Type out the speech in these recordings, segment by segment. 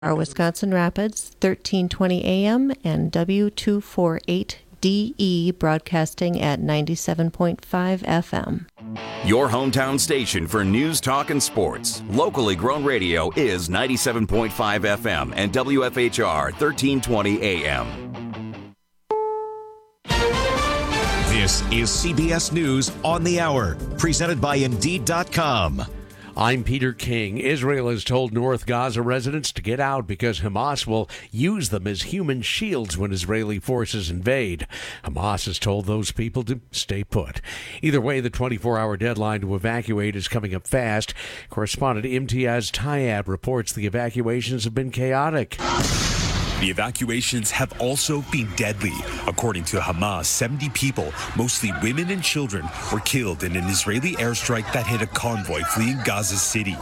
Our Wisconsin Rapids, 1320 AM and W248DE broadcasting at 97.5 FM. Your hometown station for news, talk, and sports. Locally grown radio is 97.5 FM and WFHR 1320 AM. This is CBS News on the Hour, presented by Indeed.com. I'm Peter King. Israel has told North Gaza residents to get out because Hamas will use them as human shields when Israeli forces invade. Hamas has told those people to stay put. Either way, the 24-hour deadline to evacuate is coming up fast. Correspondent Imtiaz Tayeb reports the evacuations have been chaotic. The evacuations have also been deadly. According to Hamas, 70 people, mostly women and children, were killed in an Israeli airstrike that hit a convoy fleeing Gaza City.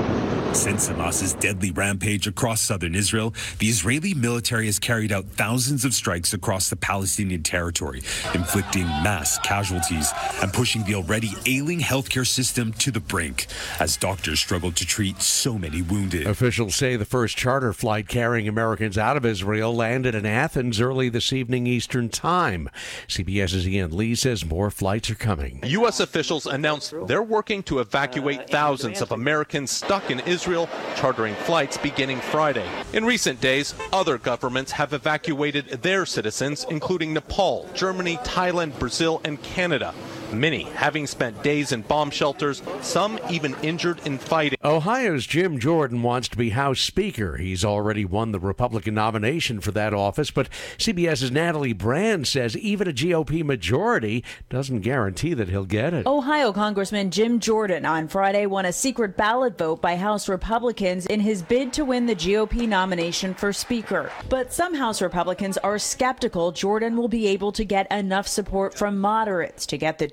Since Hamas's deadly rampage across southern Israel, the Israeli military has carried out thousands of strikes across the Palestinian territory, inflicting mass casualties and pushing the already ailing healthcare system to the brink as doctors struggle to treat so many wounded. Officials say the first charter flight carrying Americans out of Israel landed in Athens early this evening Eastern Time. CBS's Ian Lee says more flights are coming. U.S. officials announced they're working to evacuate thousands of Americans stuck in Israel, chartering flights beginning Friday. In recent days, other governments have evacuated their citizens, including Nepal, Germany, Thailand, Brazil, and Canada. Many having spent days in bomb shelters, some even injured in fighting. Ohio's Jim Jordan wants to be House Speaker. He's already won the Republican nomination for that office, but CBS's Natalie Brand says even a GOP majority doesn't guarantee that he'll get it. Ohio Congressman Jim Jordan on Friday won a secret ballot vote by House Republicans in his bid to win the GOP nomination for Speaker. But some House Republicans are skeptical Jordan will be able to get enough support from moderates to get the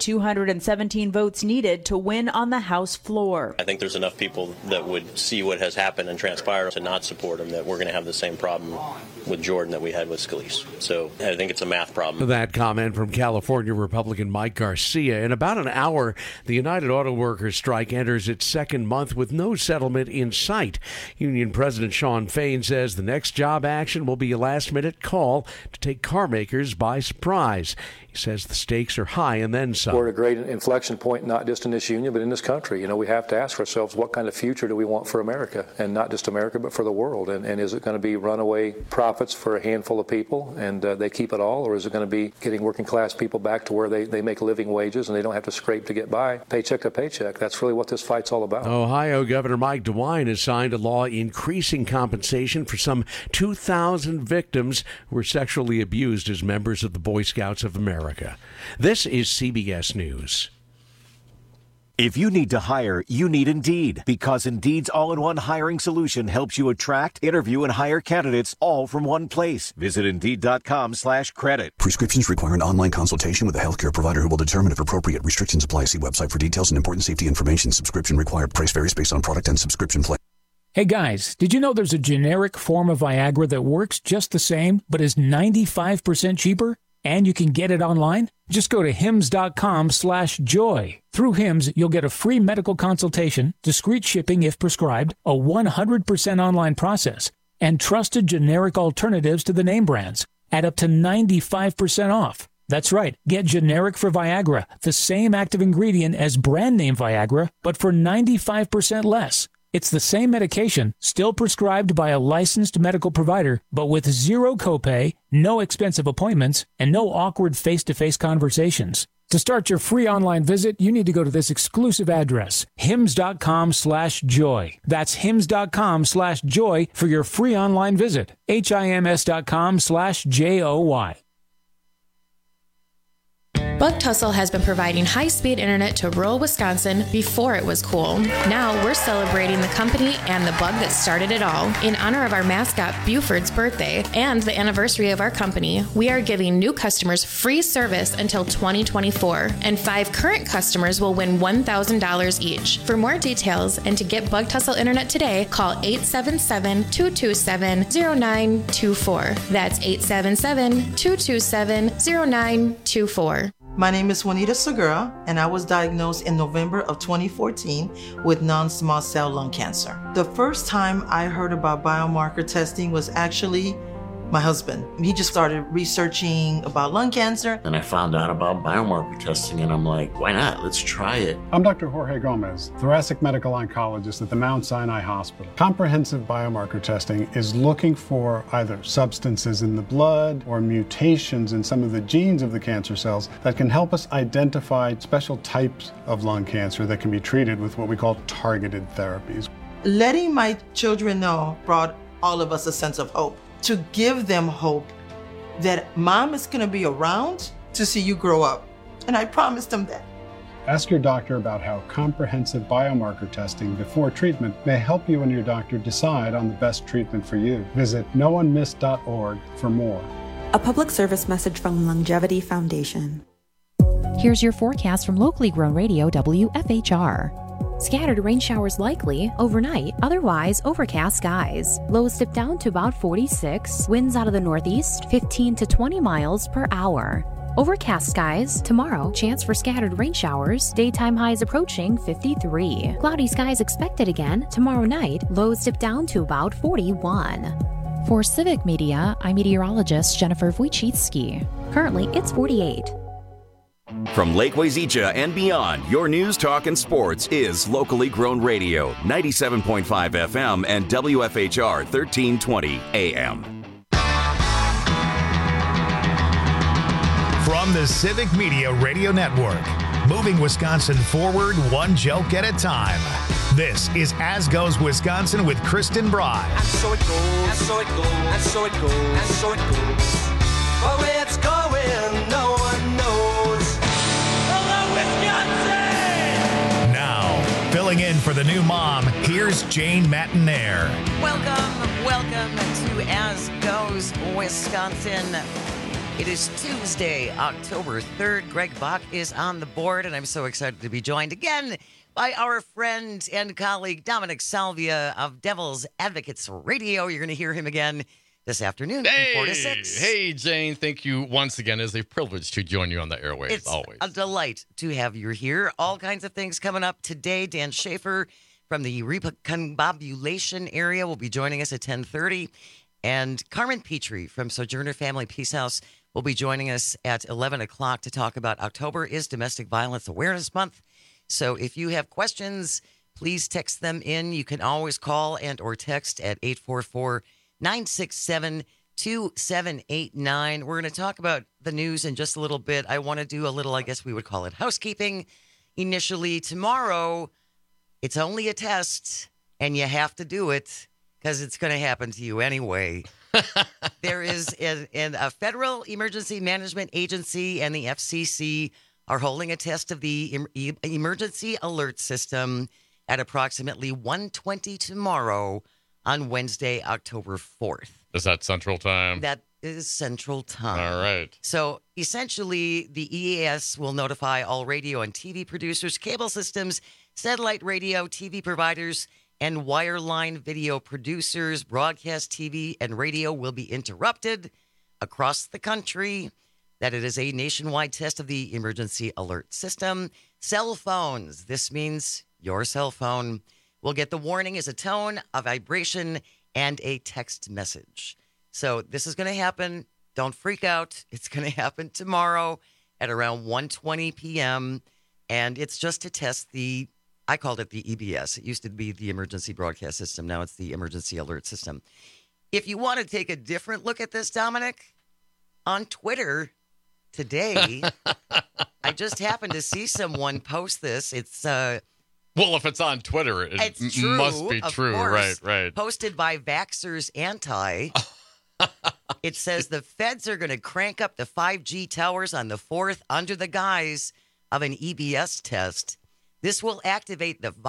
217 votes needed to win on the House floor. I think there's enough people that would see what has happened and transpire to not support him that we're going to have the same problem with Jordan that we had with Scalise. So I think it's a math problem. That comment from California Republican Mike Garcia. In about an hour, the United Auto Workers strike enters its second month with no settlement in sight. Union President Shawn Fain says the next job action will be a last-minute call to take car makers by surprise. He says the stakes are high and then some. We're at a great inflection point, not just in this union, but in this country. You know, we have to ask ourselves, what kind of future do we want for America? And not just America, but for the world. And is it going to be runaway profits for a handful of people and they keep it all? Or is it going to be getting working class people back to where they make living wages and they don't have to scrape to get by, paycheck to paycheck? That's really what this fight's all about. Ohio Governor Mike DeWine has signed a law increasing compensation for some 2,000 victims who were sexually abused as members of the Boy Scouts of America. This is CBS News. If you need to hire, you need Indeed, because Indeed's all-in-one hiring solution helps you attract, interview, and hire candidates all from one place. Visit Indeed.com/credit. Prescriptions require an online consultation with a healthcare provider who will determine if appropriate. Restrictions apply. See website for details and important safety information. Subscription required. Price varies based on product and subscription plan. Hey guys, did you know there's a generic form of Viagra that works just the same, but is 95% cheaper? And you can get it online? Just go to hims.com/joy. Through Hims, you'll get a free medical consultation, discreet shipping if prescribed, a 100% online process, and trusted generic alternatives to the name brands at up to 95% off. That's right, get generic for Viagra, the same active ingredient as brand name Viagra, but for 95% less. It's the same medication, still prescribed by a licensed medical provider, but with zero copay, no expensive appointments, and no awkward face-to-face conversations. To start your free online visit, you need to go to this exclusive address, hims.com/joy. That's hims.com/joy for your free online visit. HIMS.com/JOY. Buck Tussle has been providing high-speed internet to rural Wisconsin before it was cool. Now we're celebrating the company and the bug that started it all. In honor of our mascot Buford's birthday and the anniversary of our company, we are giving new customers free service until 2024, and 5 current customers will win $1,000 each. For more details and to get Buck Tussle internet today, call 877-227-0924. That's 877-227-0924. My name is Juanita Segura, and I was diagnosed in November of 2014 with non-small cell lung cancer. The first time I heard about biomarker testing was actually my husband. He just started researching about lung cancer. And I found out about biomarker testing, and I'm like, why not? Let's try it. I'm Dr. Jorge Gomez, thoracic medical oncologist at the Mount Sinai Hospital. Comprehensive biomarker testing is looking for either substances in the blood or mutations in some of the genes of the cancer cells that can help us identify special types of lung cancer that can be treated with what we call targeted therapies. Letting my children know brought all of us a sense of hope. To give them hope that mom is going to be around to see you grow up. And I promised them that. Ask your doctor about how comprehensive biomarker testing before treatment may help you and your doctor decide on the best treatment for you. Visit noonemiss.org for more. A public service message from Longevity Foundation. Here's your forecast from locally grown radio WFHR. Scattered rain showers likely overnight, otherwise overcast skies. Lows dip down to about 46. Winds out of the northeast, 15 to 20 miles per hour. Overcast skies. Tomorrow, chance for scattered rain showers. Daytime highs approaching 53. Cloudy skies expected again. Tomorrow night, lows dip down to about 41. For Civic Media, I'm meteorologist Jennifer Wojcicki. Currently, it's 48. From Lake Wazeecha and beyond, your news, talk, and sports is locally grown radio, 97.5 FM and WFHR 1320 AM. From the Civic Media Radio Network, moving Wisconsin forward one joke at a time. This is As Goes Wisconsin with Kristen Bry. And so it goes, and so it goes, and so it goes, and so it goes. But where it's going, no one knows. Hello, Wisconsin! Now, filling in for the new mom, here's Jane Matinaire. Welcome to As Goes Wisconsin. It is Tuesday, October 3rd. Greg Bach is on the board, and I'm so excited to be joined again by our friend and colleague Dominic Salvia of Devil's Advocates Radio. You're going to hear him again this afternoon from 4 to 6. Hey, Jane. Thank you once again. It's a privilege to join you on the airwaves, It's always. a delight to have you here. All kinds of things coming up today. Dan Schaefer from the Recombobulation area will be joining us at 10:30. And Carmen Petrie from Sojourner Family Peace House will be joining us at 11 o'clock to talk about October is Domestic Violence Awareness Month. So if you have questions, please text them in. You can always call and or text at 844-967-2789. We're going to talk about the news in just a little bit. I want to do a little, I guess we would call it housekeeping. Initially, tomorrow, it's only a test, and you have to do it because it's going to happen to you anyway. There is a Federal Emergency Management Agency and the FCC are holding a test of the emergency alert system at approximately 1:20 tomorrow on Wednesday, October 4th. Is that Central Time? That is Central Time. All right. So essentially, the EAS will notify all radio and TV producers, cable systems, satellite radio, TV providers, and wireline video producers. Broadcast TV and radio will be interrupted across the country. That it is a nationwide test of the emergency alert system. Cell phones. This means your cell phone will get the warning as a tone, a vibration, and a text message. So this is going to happen. Don't freak out. It's going to happen tomorrow at around 1:20 p.m. And it's just to test I called it the EBS. It used to be the Emergency Broadcast System. Now it's the Emergency Alert System. If you want to take a different look at this, Dominic, on Twitter today, I just happened to see someone post this. It's well, if it's on Twitter, it true, must be true. Course, Right. Posted by Vaxxers Anti. It says the feds are going to crank up the 5G towers on the 4th under the guise of an EBS test. This will activate the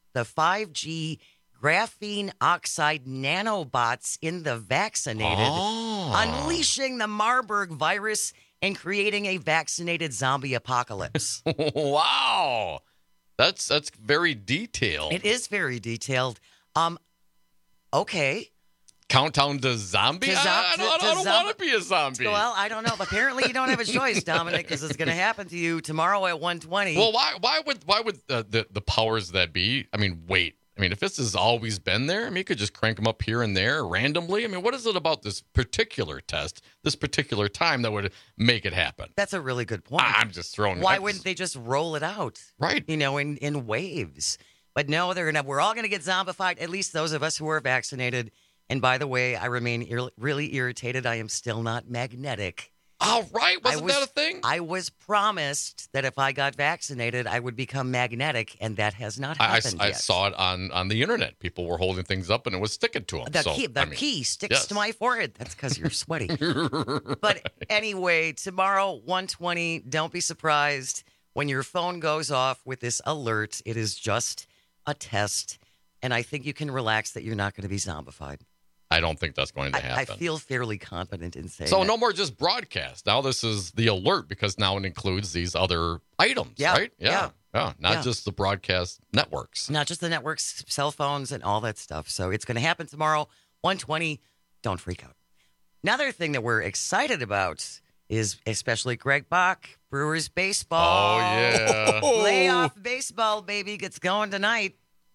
5G graphene oxide nanobots in the vaccinated, unleashing the Marburg virus and creating a vaccinated zombie apocalypse. Wow. That's very detailed. It is very detailed. Okay. Countdown to zombie? I don't want to be a zombie. Well, I don't know. Apparently, you don't have a choice, Dominic, because it's going to happen to you tomorrow at 1:20. Well, why would the powers that be? I mean, wait. I mean, if this has always been there, I mean, you could just crank them up here and there randomly. I mean, what is it about this particular test, this particular time that would make it happen? That's a really good point. I'm just throwing. Why wouldn't they just roll it out? Right. In waves. But no, we're all going to get zombified, at least those of us who are vaccinated. And by the way, I remain really irritated. I am still not magnetic. All right. Wasn't that a thing? I was promised that if I got vaccinated, I would become magnetic, and that has not happened yet. I saw it on the internet. People were holding things up, and it was sticking to them. The key sticks to my forehead. That's because you're sweaty. But anyway, tomorrow, 1:20, don't be surprised when your phone goes off with this alert. It is just a test, and I think you can relax that you're not going to be zombified. I don't think that's going to happen. I feel fairly confident in saying so. that. No more just broadcast. Now this is the alert because now it includes these other items, right? Yeah. Not just the broadcast networks. Not just the networks, cell phones, and all that stuff. So it's going to happen tomorrow, 1:20. Don't freak out. Another thing that we're excited about is especially Greg Bach, Brewers baseball. Oh, yeah. Playoff baseball, baby, gets going tonight.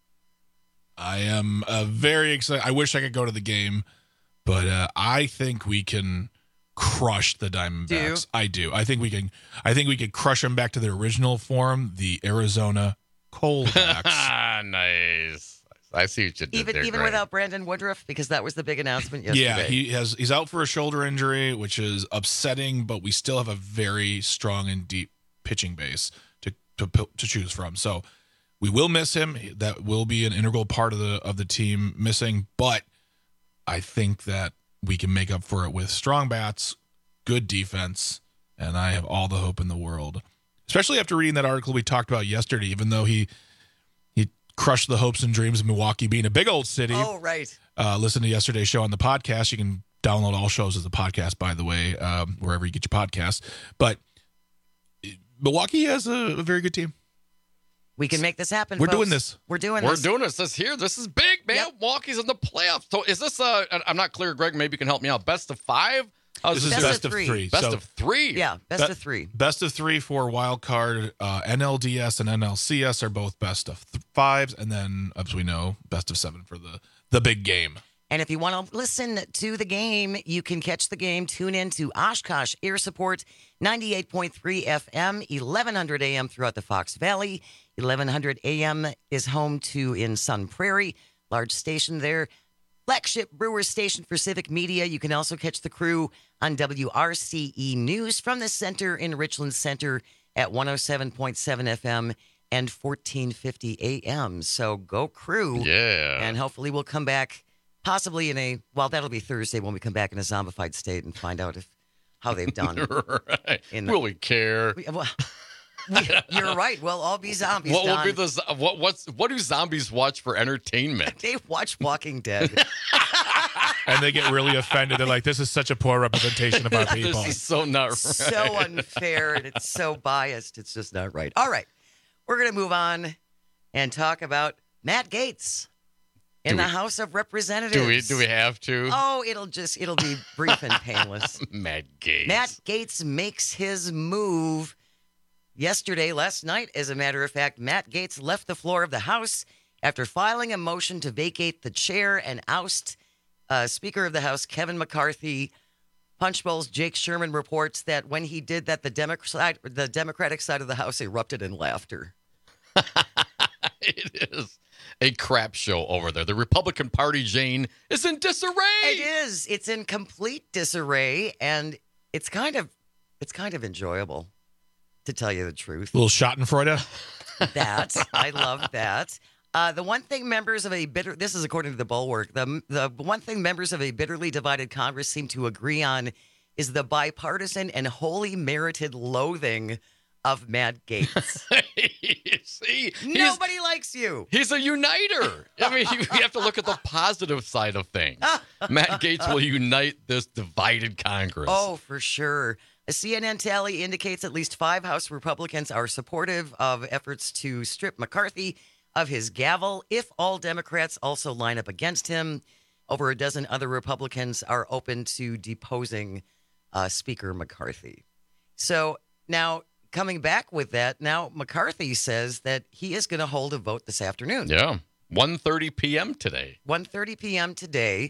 I am very excited. I wish I could go to the game, but I think we can crush the Diamondbacks. I do. I think we can crush them back to their original form, the Arizona Coldbacks. Nice. I see what you did there, even Greg. without Brandon Woodruff, because that was the big announcement yesterday. Yeah, he's out for a shoulder injury, which is upsetting, but we still have a very strong and deep pitching base to choose from. So we will miss him. That will be an integral part of the team missing, but I think that we can make up for it with strong bats, good defense, and I have all the hope in the world. Especially after reading that article we talked about yesterday, even though he crushed the hopes and dreams of Milwaukee being a big old city. Oh, right. Listen to yesterday's show on the podcast. You can download all shows as a podcast, by the way, wherever you get your podcasts. But Milwaukee has a very good team. We can make this happen. We're folks. doing this. We're doing this. This is big, man. Yep. Milwaukee's in the playoffs. So is this I'm not clear, Greg. Maybe you can help me out. Best of 5? This is best of three. Best of 3? Yeah, best of 3. Best of 3 for wild card. NLDS and NLCS are both best of 5s. And then, as we know, best of 7 for the big game. And if you want to listen to the game, you can catch the game. Tune in to Oshkosh Air Support, 98.3 FM, 1100 AM throughout the Fox Valley. 1100 AM is home to in Sun Prairie, large station there. Flagship Brewers station for Civic Media. You can also catch the crew on WRCE News from the center in Richland Center at 107.7 FM and 1450 AM. So go crew. Yeah. And hopefully we'll come back possibly that'll be Thursday when we come back in a zombified state and find out how they've done. Right. Will we care? You're right. We'll all be zombies. What will be what do zombies watch for entertainment? They watch Walking Dead. And they get really offended. They're like, this is such a poor representation of our people. This is so not right. So unfair, and it's so biased. It's just not right. All right. We're going to move on and talk about Matt Gaetz in the House of Representatives. Do we have to? Oh, it'll be brief and painless. Matt Gaetz. Matt Gaetz makes his move last night, as a matter of fact. Matt Gaetz left the floor of the House after filing a motion to vacate the chair and oust Speaker of the House Kevin McCarthy. Punchbowl's Jake Sherman reports that when he did that, the Democratic side of the House erupted in laughter. It is a crap show over there. The Republican Party, Jane, is in disarray. It is. It's in complete disarray, and it's kind of enjoyable, to tell you the truth. A little Schadenfreude. I love that. The one thing members of this is according to the Bulwark, the one thing members of a bitterly divided Congress seem to agree on is the bipartisan and wholly merited loathing of Matt Gaetz. See, nobody likes you. He's a uniter. I mean, you have to look at the positive side of things. Matt Gaetz will unite this divided Congress. Oh, for sure. A CNN tally indicates at least 5 House Republicans are supportive of efforts to strip McCarthy of his gavel if all Democrats also line up against him. over a dozen other Republicans are open to deposing Speaker McCarthy. So now, coming back with that, now McCarthy says that he is going to hold a vote this afternoon. Yeah, 1:30 p.m. today. 1:30 p.m. today.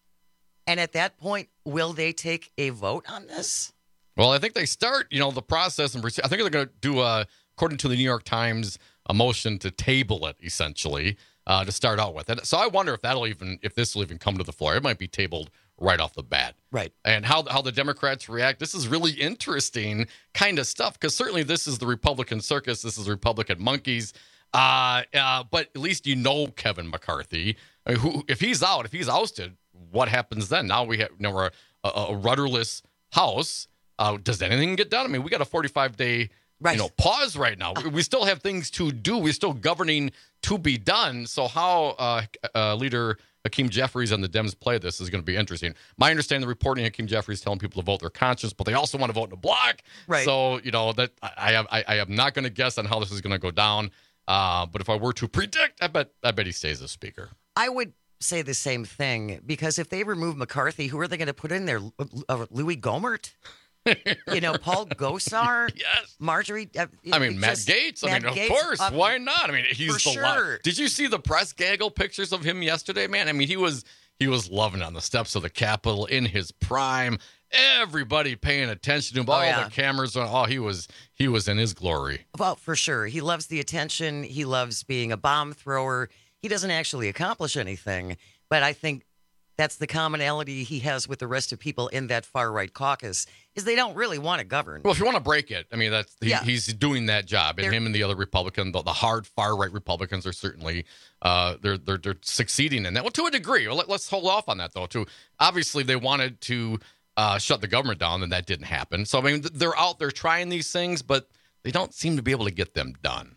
And at that point, will they take a vote on this? Well, I think they start, the process. And I think they're going to do, according to the New York Times, a motion to table it, essentially, to start out with. And so I wonder if this will even come to the floor. It might be tabled right off the bat. Right. And how the Democrats react. This is really interesting kind of stuff, because certainly this is the Republican circus. This is Republican monkeys. But at least Kevin McCarthy. I mean, if he's ousted, what happens then? Now we're a rudderless House. Does anything get done? I mean, we got a 45-day pause right now. We still have things to do. We're still governing to be done. So how Leader Hakeem Jeffries and the Dems play this is going to be interesting. My understanding, the reporting, Hakeem Jeffries telling people to vote their conscience, but they also want to vote in a block. Right. So that I am not going to guess on how this is going to go down. But if I were to predict, I bet he stays as Speaker. I would say the same thing, because if they remove McCarthy, who are they going to put in there? Louis Gohmert? Paul Gosar? Yes. Marjorie? Matt Gaetz. Of course. Why not? I mean, he's the sure. Did you see the press gaggle pictures of him yesterday, man? I mean, he was loving it on the steps of the Capitol in his prime. Everybody paying attention to him. All the cameras on. Oh, he was in his glory. Well, for sure. He loves the attention. He loves being a bomb thrower. He doesn't actually accomplish anything, but I think that's the commonality he has with the rest of people in that far-right caucus, is they don't really want to govern. Well, if you want to break it, I mean, he's doing that job. And him and the other Republican, the hard far-right Republicans are certainly they're succeeding in that. Well, to a degree. Well, let's hold off on that, though, too. Obviously, they wanted to shut the government down, and that didn't happen. So, I mean, they're out there trying these things, but they don't seem to be able to get them done.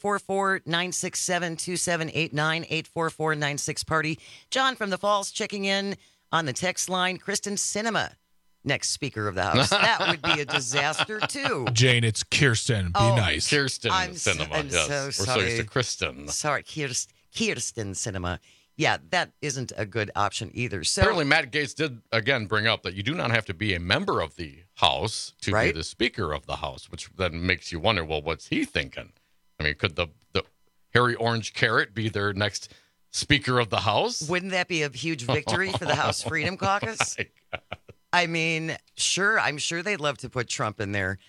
844-967-2789, 844-96-PARTY. John from the Falls checking in on the text line. Kristen Sinema, next Speaker of the House. That would be a disaster, too. Jane, it's Kirsten. Be nice. Kirsten Sinema. I'm yes. so We're sorry. so used to Kristen. Sorry, Kirsten Sinema. Yeah, that isn't a good option either. So apparently, Matt Gaetz did, again, bring up that you do not have to be a member of the House to be the Speaker of the House, which then makes you wonder, well, what's he thinking? I mean, could the hairy orange carrot be their next Speaker of the House? Wouldn't that be a huge victory for the House Freedom Caucus? I mean, sure, I'm sure they'd love to put Trump in there.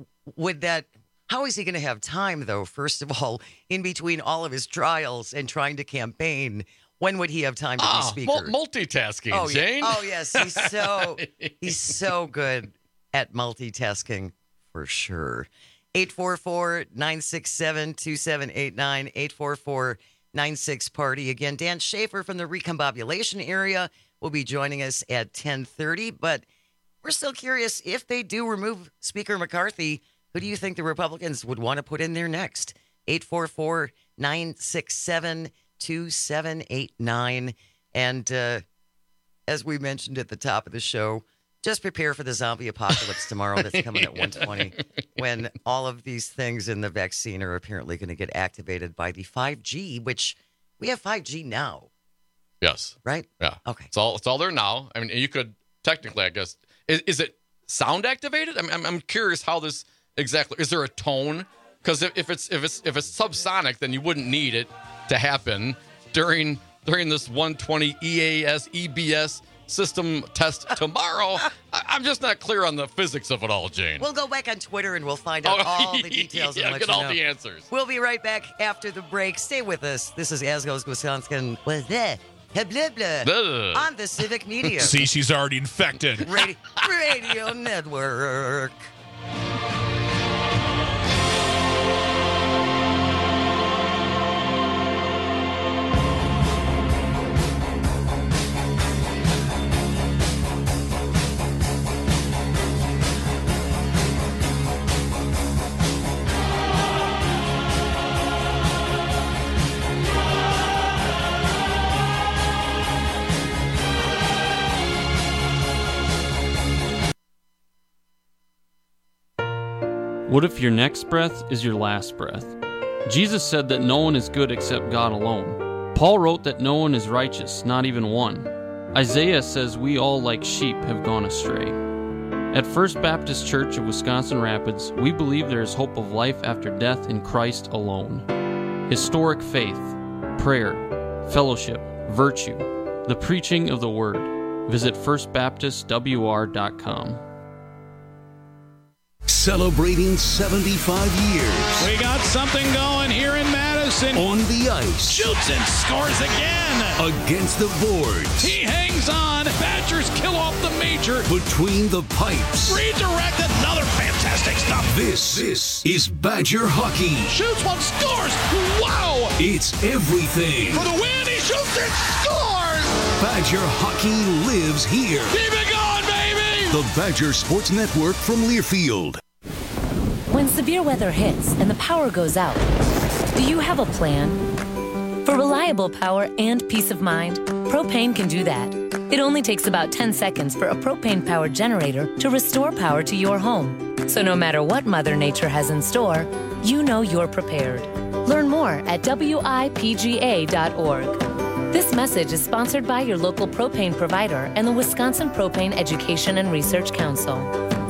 How is he going to have time, though, first of all, in between all of his trials and trying to campaign? When would he have time to be Speaker? Multitasking, Jane. Oh, yes. He's so good at multitasking, for sure. 844-967-2789, 844-96-PARTY. Again, Dan Schaefer from the Recombobulation area will be joining us at 10:30. But we're still curious, if they do remove Speaker McCarthy, who do you think the Republicans would want to put in there next? 844-967-2789. And as we mentioned at the top of the show, just prepare for the zombie apocalypse tomorrow that's coming at 1:20, when all of these things in the vaccine are apparently going to get activated by the 5G, which we have 5G now. Yes. Right? Yeah. Okay. It's all there now. I mean, you could technically, I guess, is it sound activated? I'm curious how this exactly, is there a tone? Because if it's subsonic, then you wouldn't need it to happen during this 120 EBS system test tomorrow. I'm just not clear on the physics of it all, Jane. We'll go back on Twitter and we'll find out all the details and let get you all know. the answers. We'll be right back after the break. Stay with us. This is As Goes Wisconsin on the Civic Media. See, she's already infected. Radio Network. What if your next breath is your last breath? Jesus said that no one is good except God alone. Paul wrote that no one is righteous, not even one. Isaiah says we all, like sheep, have gone astray. At First Baptist Church of Wisconsin Rapids, we believe there is hope of life after death in Christ alone. Historic faith, prayer, fellowship, virtue, the preaching of the Word. Visit firstbaptistwr.com. Celebrating 75 years. We got something going here in Madison. On the ice. Shoots and scores again. Against the boards. He hangs on. Badgers kill off the major. Between the pipes. Redirect, another fantastic stop. This is Badger hockey. Shoots one, scores. Wow. It's everything. For the win, he shoots and scores. Badger hockey lives here. Keep it going, baby. The Badger Sports Network from Learfield. When severe weather hits and the power goes out, do you have a plan? For reliable power and peace of mind, Propane can do that. It only takes about 10 seconds for a propane-powered generator to restore power to your home. So no matter what Mother Nature has in store, you know you're prepared. Learn more at WIPGA.org. This message is sponsored by your local propane provider and the Wisconsin Propane Education and Research Council.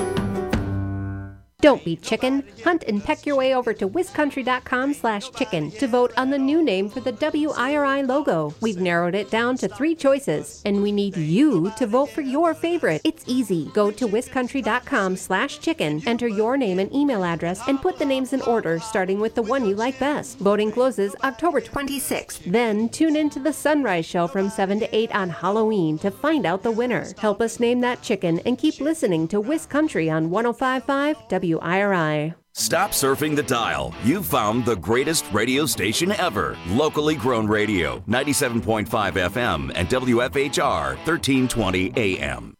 Don't be chicken. Hunt and peck your way over to wiscountry.com/chicken to vote on the new name for the WIRI logo. We've narrowed it down to 3 choices, and we need you to vote for your favorite. It's easy. Go to wiscountry.com/chicken, enter your name and email address, and put the names in order, starting with the one you like best. Voting closes October 26th. Then tune in to the Sunrise Show from 7 to 8 on Halloween to find out the winner. Help us name that chicken and keep listening to Wiscountry on 105.5 WIRI. Stop surfing the dial. You've found the greatest radio station ever. Locally grown radio, 97.5 FM and WFHR 1320 AM.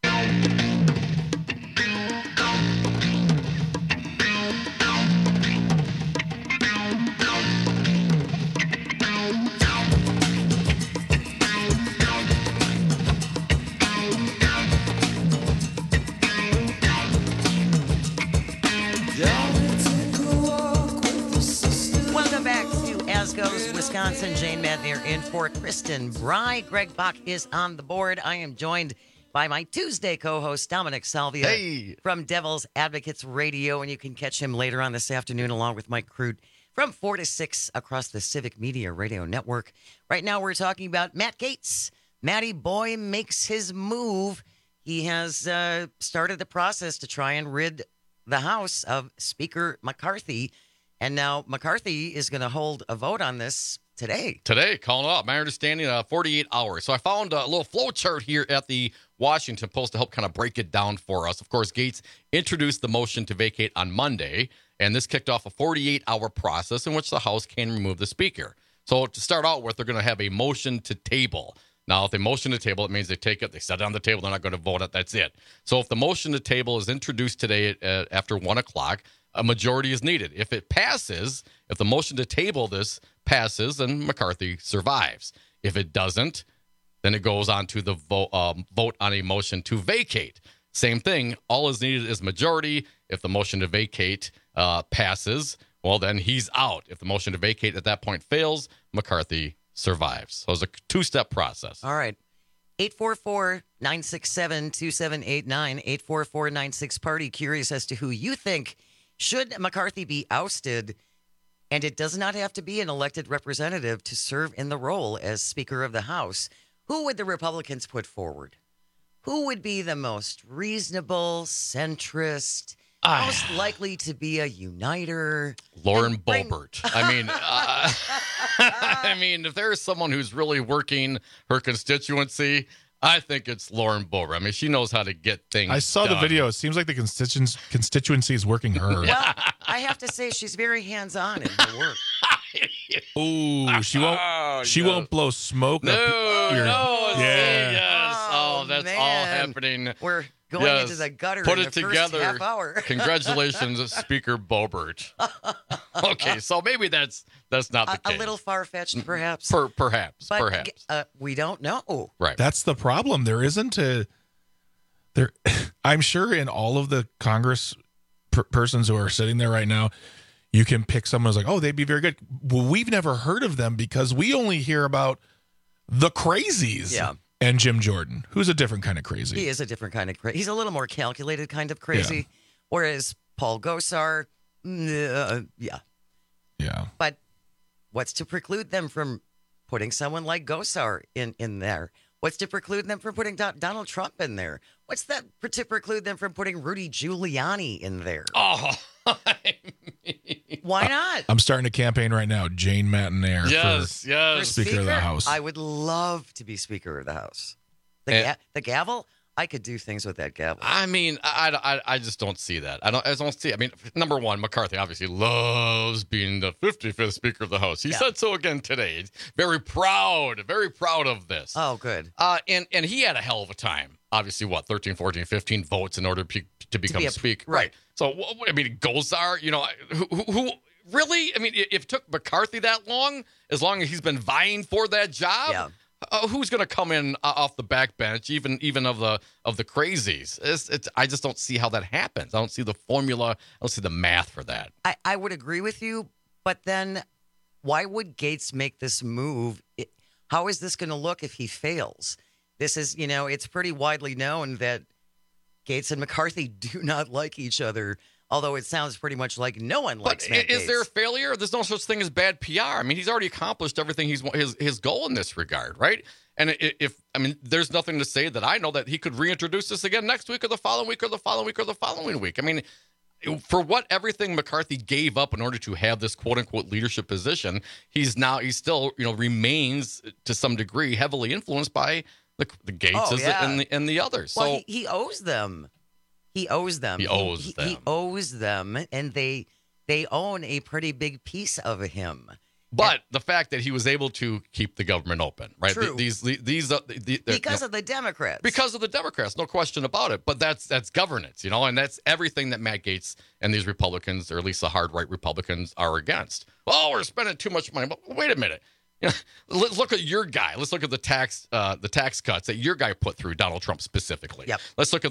Wisconsin, Jane Madnier in for Kristen Bry. Greg Bach is on the board. I am joined by my Tuesday co-host, Dominic Salvia from Devil's Advocates Radio, and you can catch him later on this afternoon along with Mike Crude from 4 to 6 across the Civic Media Radio Network. Right now we're talking about Matt Gaetz. Matty Boy makes his move. He has started the process to try and rid the House of Speaker McCarthy. And now McCarthy is going to hold a vote on this today. Calling it up. My understanding, 48 hours. So I found a little flow chart here at the Washington Post to help kind of break it down for us. Of course, Gaetz introduced the motion to vacate on Monday, and this kicked off a 48-hour process in which the House can remove the Speaker. So to start out with, they're going to have a motion to table. Now, if they motion to table, it means they take it, they set it on the table, they're not going to vote it, that's it. So if the motion to table is introduced today after 1 o'clock, a majority is needed. If it passes, if the motion to table this passes, then McCarthy survives. If it doesn't, then it goes on to the vote on a motion to vacate. Same thing. All is needed is majority. If the motion to vacate passes, well, then he's out. If the motion to vacate at that point fails, McCarthy survives. So it's a two-step process. All right. 844-967-2789, 844-96-PARTY. Curious as to who you think should McCarthy be ousted, and it does not have to be an elected representative to serve in the role as Speaker of the House. Who would the Republicans put forward? Who would be the most reasonable, centrist, most likely to be a uniter? Lauren Boebert. I mean, if there's someone who's really working her constituency, I think it's Lauren Boebert. I mean, she knows how to get things I saw done. the video. It seems like the constituency is working her. Well, I have to say she's very hands-on in her work. Ooh, she won't blow smoke up your... Yes. Oh, that's all happening. We're going into the gutter Put in it the together. first half hour. Congratulations, Speaker Boebert. Okay, so maybe that's not the case. A little far-fetched, perhaps. Perhaps. We don't know. Right. That's the problem. There isn't I'm sure in all of the Congress persons who are sitting there right now, you can pick someone who's like, oh, they'd be very good. Well, we've never heard of them because we only hear about the crazies. Yeah. And Jim Jordan, who's a different kind of crazy. He is a different kind of crazy. He's a little more calculated kind of crazy. Yeah. Whereas Paul Gosar, yeah. But what's to preclude them from putting someone like Gosar in there? What's to preclude them from putting Donald Trump in there? What's that to preclude them from putting Rudy Giuliani in there? Oh, why not? I'm starting a campaign right now. Jane Matinaire for Speaker of the House. I would love to be Speaker of the House. The gavel? I could do things with that gavel. I mean, I just don't see that. I don't see. I mean, number one, McCarthy obviously loves being the 55th Speaker of the House. He said so again today. He's very proud of this. Oh, good. And he had a hell of a time. Obviously, 13, 14, 15 votes in order to become Speaker. Right. So, I mean, Gosar, who really? I mean, if it took McCarthy that long as he's been vying for that job. Yeah. Who's going to come in off the backbench, even of the crazies? I just don't see how that happens. I don't see the formula. I don't see the math for that. I would agree with you, but then why would Gaetz make this move? How is this going to look if he fails? This is, it's pretty widely known that Gaetz and McCarthy do not like each other. Although it sounds pretty much like no one likes Matt Gaetz. Is there a failure? There's no such thing as bad PR. I mean, he's already accomplished everything his goal in this regard, right? And there's nothing to say that I know that he could reintroduce this again next week or the following week or the following week or the following week. I mean, for what everything McCarthy gave up in order to have this quote unquote leadership position, he still remains to some degree heavily influenced by the Gaetzes and the others. Well, so he owes them. He owes them. He owes them, and they own a pretty big piece of him. But the fact that he was able to keep the government open, right? True. Because of the Democrats. Because of the Democrats, no question about it. But that's governance, and that's everything that Matt Gaetz and these Republicans, or at least the hard right Republicans, are against. Oh, we're spending too much money. But wait a minute. Let's look at your guy. Let's look at the tax cuts that your guy put through, Donald Trump specifically. Yep. Let's look at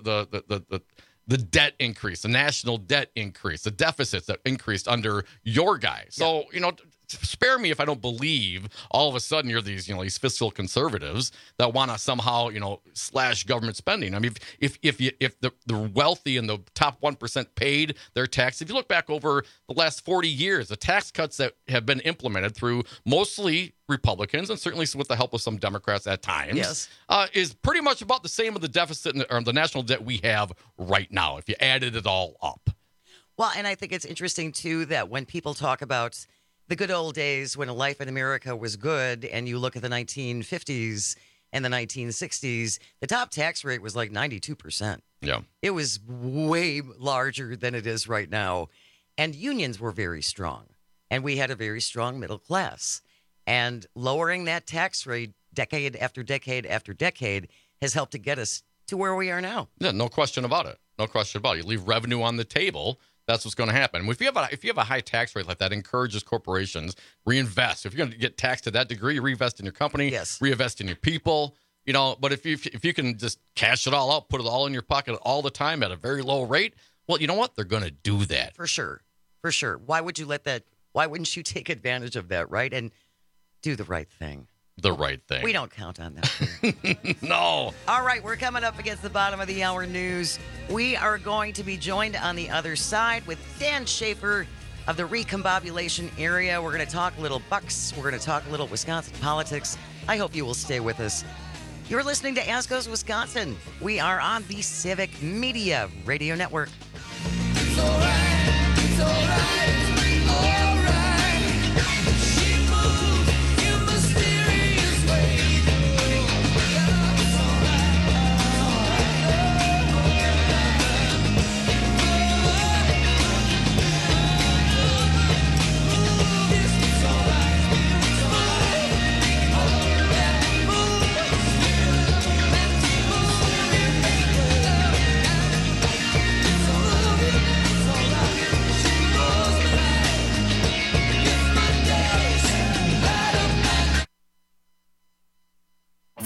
the debt increase, the national debt increase, the deficits that increased under your guy. So, spare me if I don't believe all of a sudden you're these fiscal conservatives that want to somehow, slash government spending. I mean, if the wealthy and the top 1% paid their tax, if you look back over the last 40 years, the tax cuts that have been implemented through mostly Republicans and certainly with the help of some Democrats at times, is pretty much about the same of the deficit or the national debt we have right now, if you added it all up. Well, and I think it's interesting, too, that when people talk about the good old days when life in America was good, and you look at the 1950s and the 1960s, the top tax rate was like 92%. Yeah. It was way larger than it is right now. And unions were very strong. And we had a very strong middle class. And lowering that tax rate decade after decade after decade has helped to get us to where we are now. Yeah, no question about it. No question about it. You leave revenue on the table, that's what's going to happen. If you have a high tax rate like that, it encourages corporations reinvest. If you're going to get taxed to that degree, you reinvest in your company, reinvest in your people. But if you can just cash it all out, put it all in your pocket all the time at a very low rate, well, you know what? They're going to do that. For sure. Why would you let that? Why wouldn't you take advantage of that, right? And do the right thing. The right thing. We don't count on that. No. All right, we're coming up against the bottom of the hour news. We are going to be joined on the other side with Dan Schaefer of the Recombobulation area. We're going to talk a little Bucks. We're going to talk a little Wisconsin politics. I hope you will stay with us. You're listening to As Goes Wisconsin. We are on the Civic Media Radio Network. It's all right. It's all right. All right.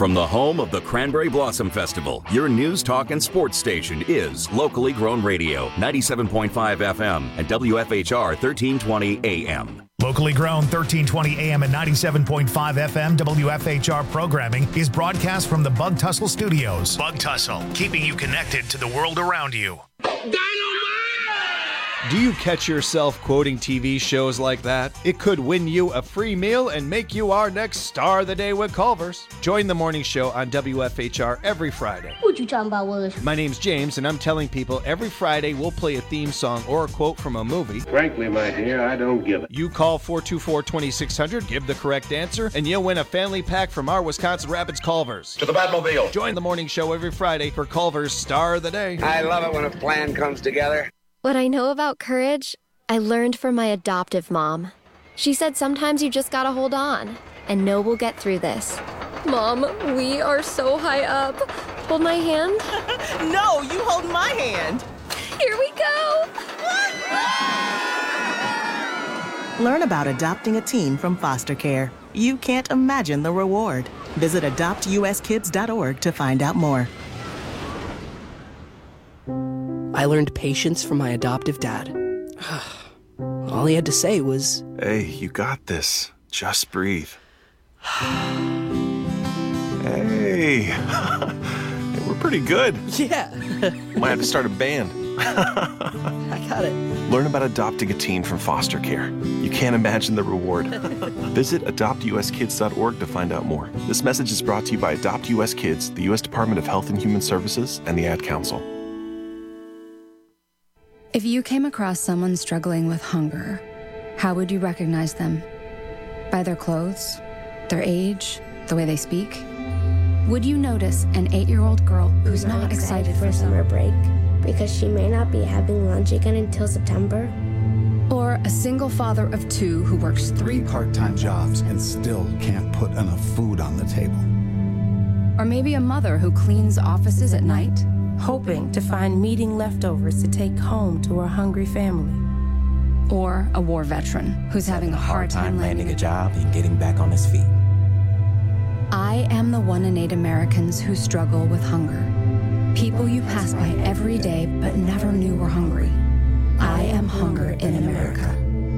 From the home of the Cranberry Blossom Festival, your news, talk, and sports station is Locally Grown Radio, 97.5 FM and WFHR 1320 AM. Locally grown 1320 AM and 97.5 FM WFHR programming is broadcast from the Bug Tussle Studios. Bug Tussle, keeping you connected to the world around you. Do you catch yourself quoting TV shows like that? It could win you a free meal and make you our next star of the day with Culver's. Join the morning show on WFHR every Friday. What you talking about, Willis? My name's James, and I'm telling people every Friday we'll play a theme song or a quote from a movie. Frankly, my dear, I don't give it. You call 424-2600, give the correct answer, and you'll win a family pack from our Wisconsin Rapids Culver's. To the Batmobile. Join the morning show every Friday for Culver's Star of the Day. I love it when a plan comes together. What I know about courage, I learned from my adoptive mom. She said sometimes you just gotta hold on and know we'll get through this. Mom, we are so high up. Hold my hand. No, you hold my hand. Here we go. Learn about adopting a teen from foster care. You can't imagine the reward. Visit adoptuskids.org to find out more. I learned patience from my adoptive dad. All he had to say was, "Hey, you got this. Just breathe." Hey, we're pretty good. Yeah. Might have to start a band. I got it. Learn about adopting a teen from foster care. You can't imagine the reward. Visit adoptuskids.org to find out more. This message is brought to you by Adopt US Kids, the U.S. Department of Health and Human Services, and the Ad Council. If you came across someone struggling with hunger, how would you recognize them? By their clothes, their age, the way they speak? Would you notice an 8-year-old girl who's not excited for summer break because she may not be having lunch again until September? Or a single father of 2 who works 3 part-time jobs and still can't put enough food on the table? Or maybe a mother who cleans offices at night, hoping to find meeting leftovers to take home to her hungry family. Or a war veteran who's having a hard time landing a job and getting back on his feet. I am the 1 in 8 Americans who struggle with hunger. People you pass by every day but never knew were hungry. I am hunger in America.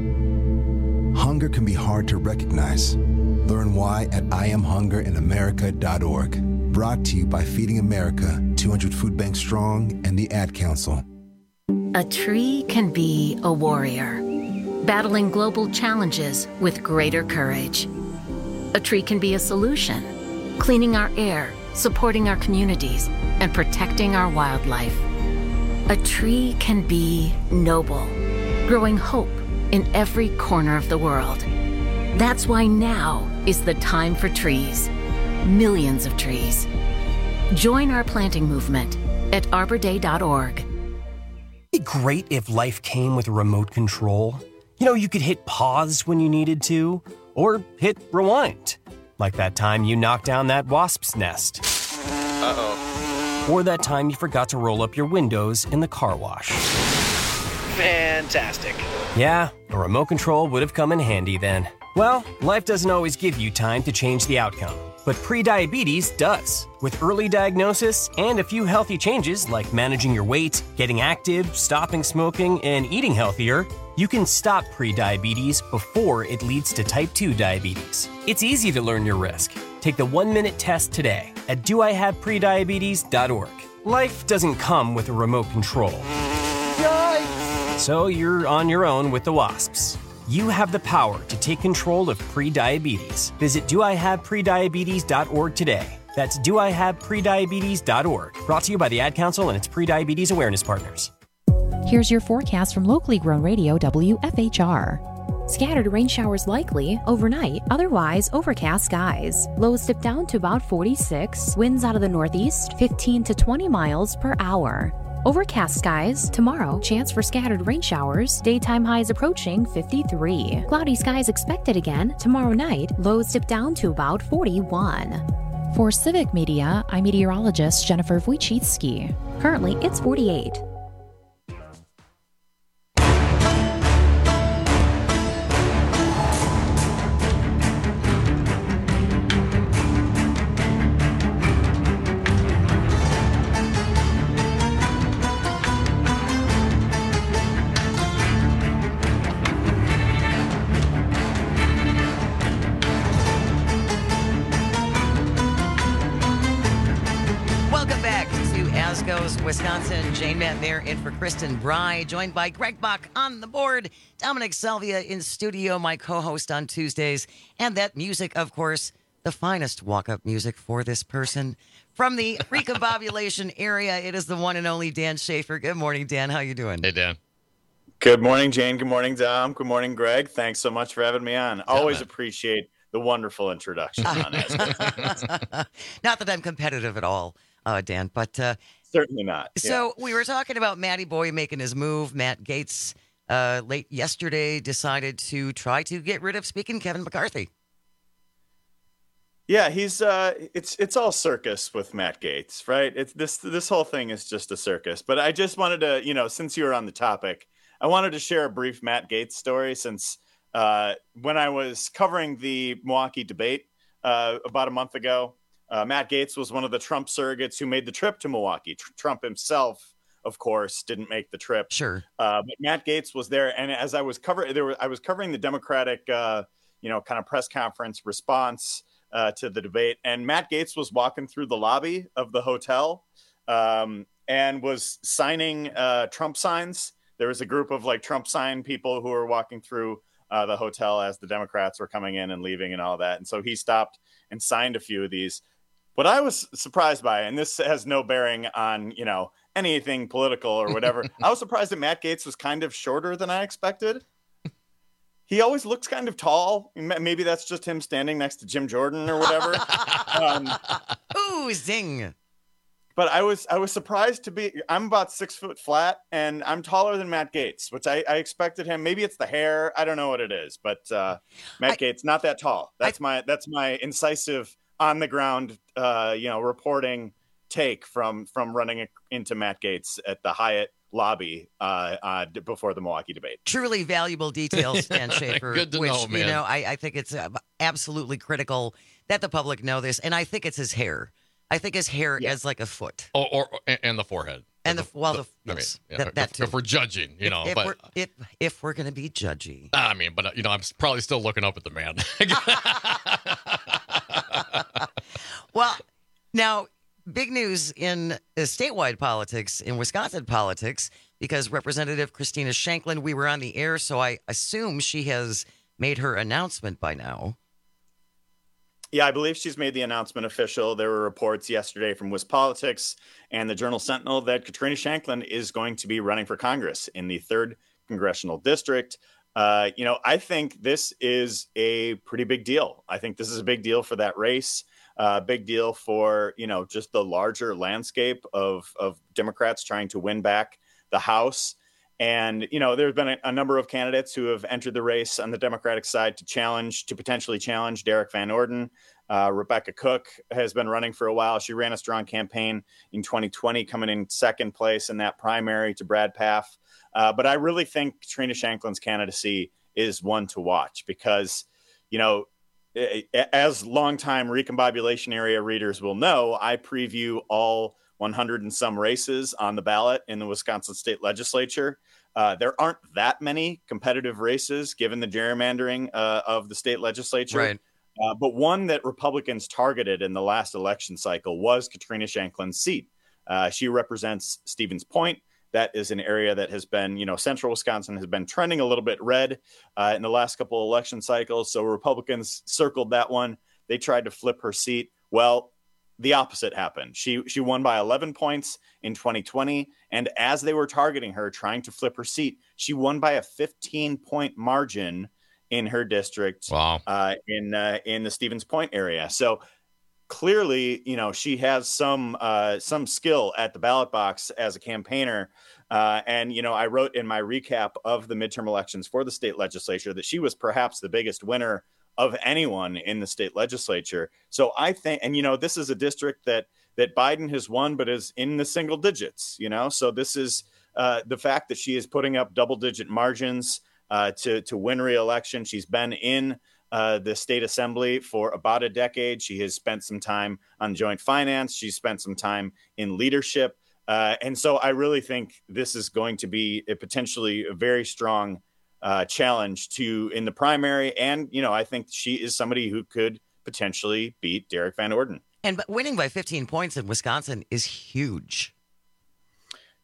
Hunger can be hard to recognize. Learn why at IamHungerInAmerica.org. Brought to you by Feeding America, 200 Food Banks Strong, and the Ad Council. A tree can be a warrior, battling global challenges with greater courage. A tree can be a solution, cleaning our air, supporting our communities, and protecting our wildlife. A tree can be noble, growing hope in every corner of the world. That's why now is the time for trees. Millions of trees. Join our planting movement at arborday.org. It'd be great if life came with a remote control. You know, you could hit pause when you needed to, or hit rewind. Like that time you knocked down that wasp's nest. Uh-oh. Or that time you forgot to roll up your windows in the car wash. Fantastic. Yeah, a remote control would have come in handy then. Well, life doesn't always give you time to change the outcome, but prediabetes does. With early diagnosis and a few healthy changes like managing your weight, getting active, stopping smoking, and eating healthier, you can stop prediabetes before it leads to type 2 diabetes. It's easy to learn your risk. Take the 1-minute test today at doihaveprediabetes.org. Life doesn't come with a remote control. Yikes! So you're on your own with the wasps. You have the power to take control of prediabetes. Visit doihaveprediabetes.org today. That's doihaveprediabetes.org. Brought to you by the Ad Council and its prediabetes awareness partners. Here's your forecast from Locally Grown Radio WFHR. Scattered rain showers likely overnight, otherwise overcast skies. Lows dip down to about 46. Winds out of the northeast, 15 to 20 miles per hour. Overcast skies. Tomorrow, chance for scattered rain showers. Daytime highs approaching 53. Cloudy skies expected again. Tomorrow night, lows dip down to about 41. For Civic Media, I'm meteorologist Jennifer Wojcicki. Currently, it's 48. goes Wisconsin. Jane Matt Mayer in for Kristen Bry, joined by Greg Bach on the board, Dominic Salvia in studio, my co-host on Tuesdays, and that music, of course, the finest walk-up music for this person. From the recombobulation area, it is the one and only Dan Schaefer. Good morning, Dan. How you doing? Hey, Dan. Good morning, Jane. Good morning, Dom. Good morning, Greg. Thanks so much for having me on. Always appreciate the wonderful introduction on it. Not that I'm competitive at all, Dan, but certainly not. So we were talking about Matty Boy making his move. Matt Gaetz late yesterday decided to try to get rid of Speaking Kevin McCarthy. Yeah, he's it's all circus with Matt Gaetz, right? It's this whole thing is just a circus. But I just wanted to, since you were on the topic, I wanted to share a brief Matt Gaetz story since when I was covering the Milwaukee debate about a month ago, Matt Gaetz was one of the Trump surrogates who made the trip to Milwaukee. Trump himself, of course, didn't make the trip. Sure. But Matt Gaetz was there. And as I was covering the Democratic, kind of press conference response to the debate. And Matt Gaetz was walking through the lobby of the hotel and was signing Trump signs. There was a group of Trump sign people who were walking through the hotel as the Democrats were coming in and leaving and all that. And so he stopped and signed a few of these. What I was surprised by, and this has no bearing on, anything political or whatever, I was surprised that Matt Gaetz was kind of shorter than I expected. He always looks kind of tall. Maybe that's just him standing next to Jim Jordan or whatever. Ooh, zing. But I was surprised to be. I'm about 6 foot flat, and I'm taller than Matt Gaetz, which I expected him. Maybe it's the hair. I don't know what it is, but Matt Gaetz not that tall. That's my incisive on the ground, reporting take from running into Matt Gaetz at the Hyatt lobby before the Milwaukee debate. Truly valuable details, Dan Schaefer. Good to know, man. I think it's absolutely critical that the public know this, and I think it's his hair. I think his hair is like a foot. And the forehead. And yes, that too. If we're judging, if we're going to be judgy. But I'm probably still looking up at the man. Well, now, big news in statewide politics, in Wisconsin politics, because Representative Christina Shanklin, we were on the air, so I assume she has made her announcement by now. Yeah, I believe she's made the announcement official. There were reports yesterday from WisPolitics and the Journal Sentinel that Katrina Shanklin is going to be running for Congress in the 3rd Congressional District. I think this is a pretty big deal. I think this is a big deal for that race. Big deal for, just the larger landscape of Democrats trying to win back the House. And, there's been a number of candidates who have entered the race on the Democratic side to potentially challenge Derek Van Orden. Rebecca Cook has been running for a while. She ran a strong campaign in 2020, coming in second place in that primary to Brad Pfaff. But I really think Katrina Shanklin's candidacy is one to watch because, as longtime recombobulation area readers will know, I preview all 100 and some races on the ballot in the Wisconsin state legislature. There aren't that many competitive races given the gerrymandering of the state legislature. Right. But one that Republicans targeted in the last election cycle was Katrina Shanklin's seat. She represents Stevens Point. That is an area that has been, central Wisconsin has been trending a little bit red in the last couple of election cycles. So Republicans circled that one. They tried to flip her seat. Well, the opposite happened. She won by 11 points in 2020. And as they were targeting her, trying to flip her seat, she won by a 15-point margin in her district. Wow. In the Stevens Point area. So clearly, she has some skill at the ballot box as a campaigner. And I wrote in my recap of the midterm elections for the state legislature that she was perhaps the biggest winner of anyone in the state legislature. So I think, and this is a district that Biden has won, but is in the single digits, so this is the fact that she is putting up double-digit margins to win re-election. She's been in the state assembly for about a decade. She has spent some time on joint finance. She's spent some time in leadership. And so I really think this is going to be a potentially a very strong challenge in the primary. And, I think she is somebody who could potentially beat Derek Van Orden. And winning by 15 points in Wisconsin is huge.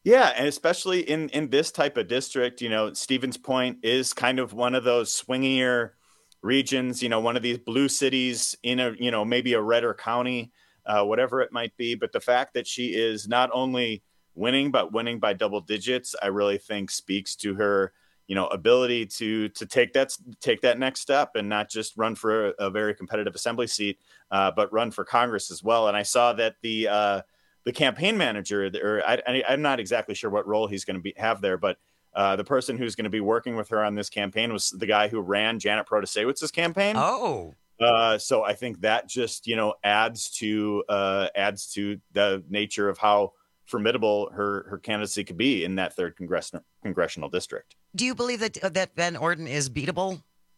Yeah, and especially in this type of district, Stevens Point is kind of one of those swingier regions, one of these blue cities in a, maybe a redder county, whatever it might be. But the fact that she is not only winning, but winning by double digits, I really think speaks to her, ability to take that next step and not just run for a very competitive assembly seat, but run for Congress as well. And I saw that the campaign manager, or I'm not exactly sure what role he's going to have there, but the person who's going to be working with her on this campaign was the guy who ran Janet Protasewicz's campaign. Oh, so I think that just adds to the nature of how formidable her candidacy could be in that third congressional district. Do you believe that Van Orden is beatable?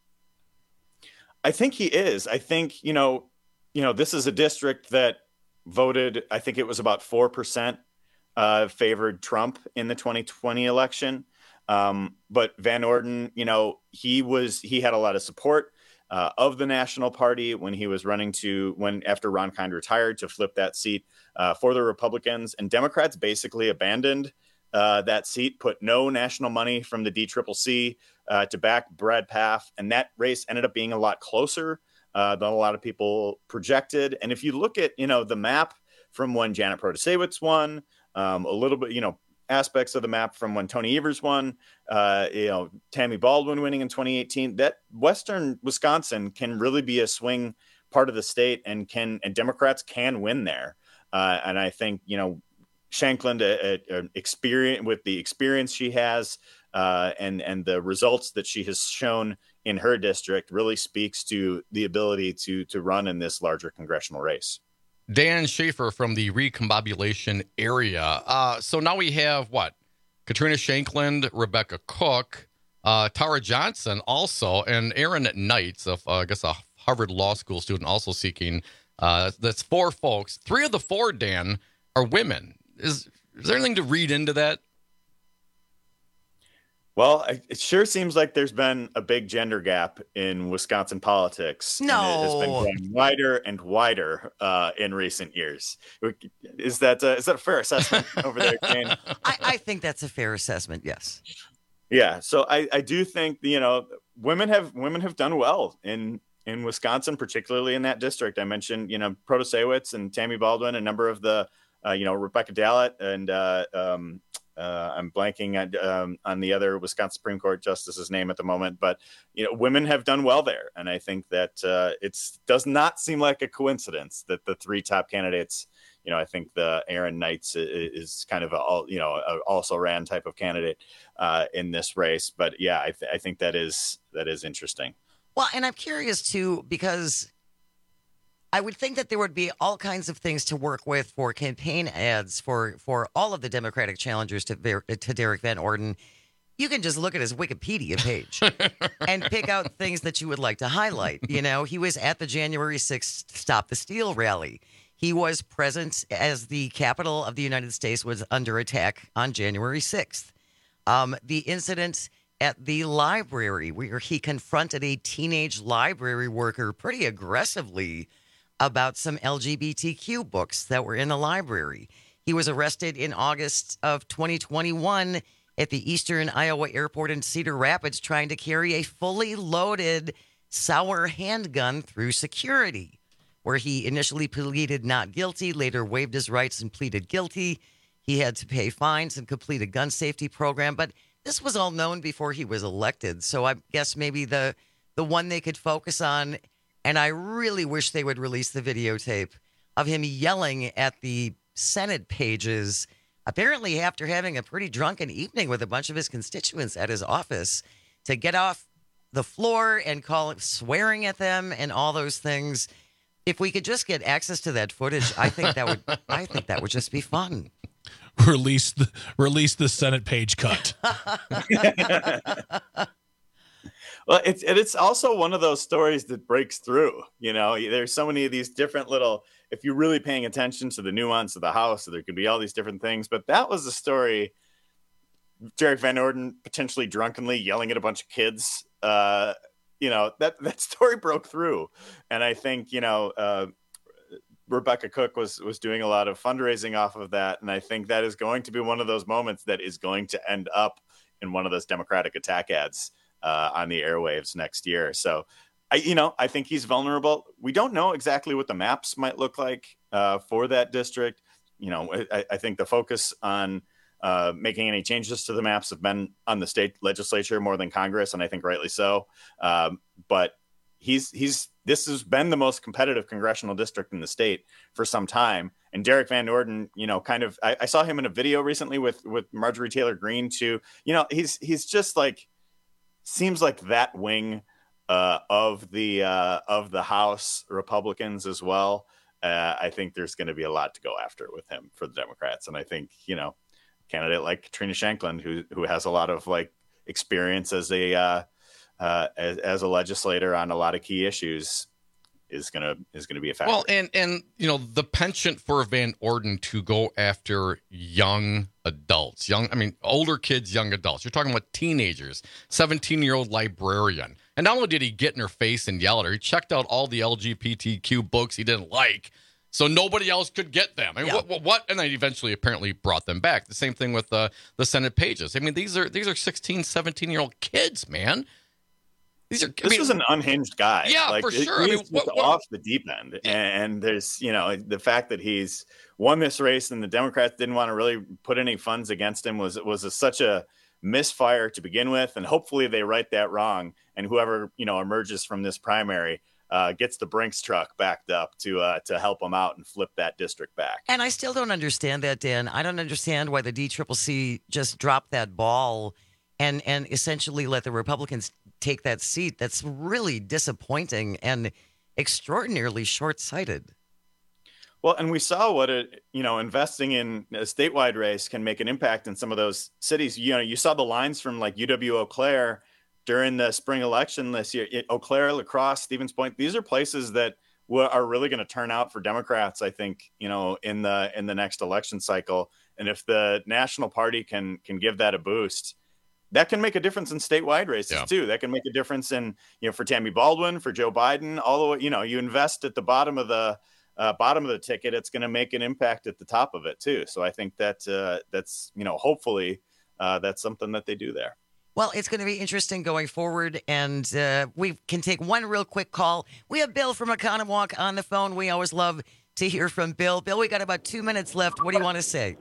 I think he is. I think this is a district that voted, I think it was about 4% favored Trump in the 2020 election. But Van Orden, he had a lot of support of the National Party when he was running after Ron Kind retired, to flip that seat for the Republicans. And Democrats basically abandoned that seat, put no national money from the DCCC to back Brad Pfaff. And that race ended up being a lot closer than a lot of people projected. And if you look at, the map from when Janet Protasewicz won, a little bit, aspects of the map from when Tony Evers won, Tammy Baldwin winning in 2018, that Western Wisconsin can really be a swing part of the state, and Democrats can win there. And I think, Shanklin, with the experience she has, and the results that she has shown in her district, really speaks to the ability to run in this larger congressional race. Dan Schaefer from the recombobulation area. So now we have Katrina Shanklin, Rebecca Cook, Tara Johnson also, and Aaron Knights, I guess a Harvard Law School student, also seeking. That's 4 folks. 3 of the 4, Dan, are women. Is there anything to read into that? Well, it sure seems like there's been a big gender gap in Wisconsin politics. No. And it has been growing wider and wider in recent years. Is that a fair assessment over there, Jane? I think that's a fair assessment, yes. Yeah, so I do think, women have done well in Wisconsin, particularly in that district. I mentioned, Protasewicz and Tammy Baldwin, a number of the, Rebecca Dallett, and I'm blanking on the other Wisconsin Supreme Court justice's name at the moment, but women have done well there, and I think that it does not seem like a coincidence that the 3 top candidates, I think the Aaron Knights is kind of a also ran type of candidate in this race, but yeah, I think that is interesting. Well, and I'm curious too, because I would think that there would be all kinds of things to work with for campaign ads for all of the Democratic challengers to Derek Van Orden. You can just look at his Wikipedia page and pick out things that you would like to highlight. He was at the January 6th Stop the Steal rally. He was present as the Capitol of the United States was under attack on January 6th. The incident at the library where he confronted a teenage library worker pretty aggressively about some LGBTQ books that were in the library. He was arrested in August of 2021 at the Eastern Iowa Airport in Cedar Rapids trying to carry a fully loaded Sauer handgun through security, where he initially pleaded not guilty, later waived his rights and pleaded guilty. He had to pay fines and complete a gun safety program, but this was all known before he was elected. So I guess maybe the one they could focus on, and I really wish they would release the videotape of him yelling at the Senate pages, apparently after having a pretty drunken evening with a bunch of his constituents at his office, to get off the floor and swearing at them and all those things. If we could just get access to that footage, I think that would just be fun. Release the Senate page cut. Well, it's also one of those stories that breaks through. There's so many of these different little, if you're really paying attention to the nuance of the House, there could be all these different things. But that was a story, Derek Van Orden potentially drunkenly yelling at a bunch of kids. That story broke through. And I think, Rebecca Cook was doing a lot of fundraising off of that. And I think that is going to be one of those moments that is going to end up in one of those Democratic attack ads on the airwaves next year. So, I think he's vulnerable. We don't know exactly what the maps might look like for that district. I think the focus on making any changes to the maps have been on the state legislature more than Congress, and I think rightly so. But this has been the most competitive congressional district in the state for some time. And Derek Van Orden, I saw him in a video recently with Marjorie Taylor Greene too. He's just like, seems like that wing of the House Republicans as well. I think there's going to be a lot to go after with him for the Democrats. And I think, candidate like Katrina Shankland, who has a lot of like experience as a legislator on a lot of key issues, is gonna be a factor. Well, and the penchant for Van Orden to go after young adults, older kids, young adults. You're talking about teenagers, 17-year-old librarian. And not only did he get in her face and yell at her, he checked out all the LGBTQ books he didn't like, so nobody else could get them. What? And then eventually apparently brought them back. The same thing with the Senate pages. These are 16, 17-year-old kids, man. This is an unhinged guy. Yeah, for sure. He's off the deep end. And there's, the fact that he's won this race and the Democrats didn't want to really put any funds against him was such a misfire to begin with. And hopefully they right that wrong. And whoever, emerges from this primary gets the Brinks truck backed up to help him out and flip that district back. And I still don't understand that, Dan. I don't understand why the DCCC just dropped that ball and essentially let the Republicans take that seat. That's really disappointing and extraordinarily short-sighted. Well, and we saw what investing in a statewide race can make an impact in some of those cities. You saw the lines from like UW-Eau Claire during the spring election this year. Eau Claire, La Crosse, Stevens Point. These are places that are really going to turn out for Democrats, I think, in the next election cycle. And if the national party can give that a boost, that can make a difference in statewide races too. That can make a difference in, for Tammy Baldwin, for Joe Biden, all the way, you invest at the bottom of the ticket, it's going to make an impact at the top of it too. So I think that's hopefully that's something that they do there. Well, it's going to be interesting going forward, and we can take one real quick call. We have Bill from Oconomowoc on the phone. We always love to hear from Bill. Bill, we got about 2 minutes left. What do you want to say?